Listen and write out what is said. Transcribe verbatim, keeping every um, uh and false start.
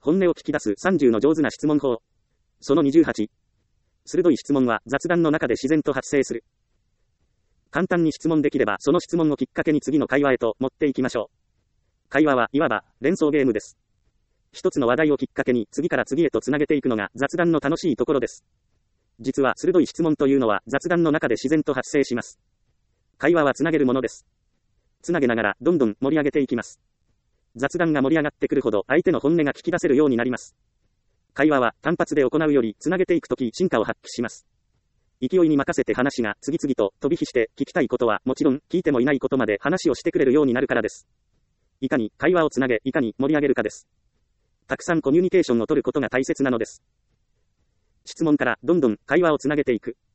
本音を聞き出すさんじゅうの上手な質問法。そのにじゅうはち。鋭い質問は雑談の中で自然と発生する。簡単に質問できればその質問をきっかけに次の会話へと持っていきましょう。会話はいわば連想ゲームです。一つの話題をきっかけに次から次へとつなげていくのが雑談の楽しいところです。実は鋭い質問というのは雑談の中で自然と発生します。会話はつなげるものです。つなげながらどんどん盛り上げていきます。雑談が盛り上がってくるほど相手の本音が聞き出せるようになります。会話は単発で行うよりつなげていくとき進化を発揮します。勢いに任せて話が次々と飛び火して聞きたいことはもちろん聞いてもいないことまで話をしてくれるようになるからです。いかに会話をつなげ、いかに盛り上げるかです。たくさんコミュニケーションを取ることが大切なのです。質問からどんどん会話をつなげていく。